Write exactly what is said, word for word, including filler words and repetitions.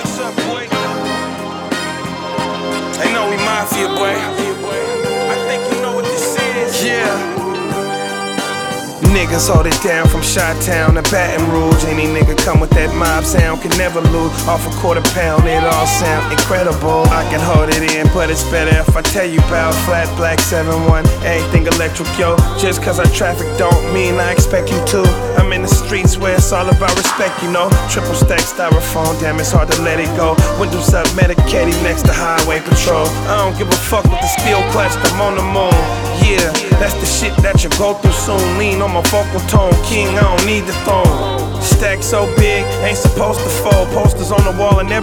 What's up, boy? They know we mafia, boy. I think you know what this is. Yeah. Niggas hold it down from Chi-Town to Baton Rouge. Any nigga come with that mob sound can never lose. Off a quarter pound, it all sound incredible. I can hold it in, but it's better if I tell you about Flat Black seven one, everything electric, yo. Just cause I traffic don't mean I expect you to. I'm in the streets where it's all about respect, you know. Triple stack styrofoam, damn, it's hard to let it go. Windows up, medicated next to highway patrol. I don't give a fuck with the steel clutch, I'm on the moon. Yeah, that's the shit that you go through soon. Lean on my vocal tone, king, I don't need the throne. Stack so big, ain't supposed to fold. Posters on the wall and every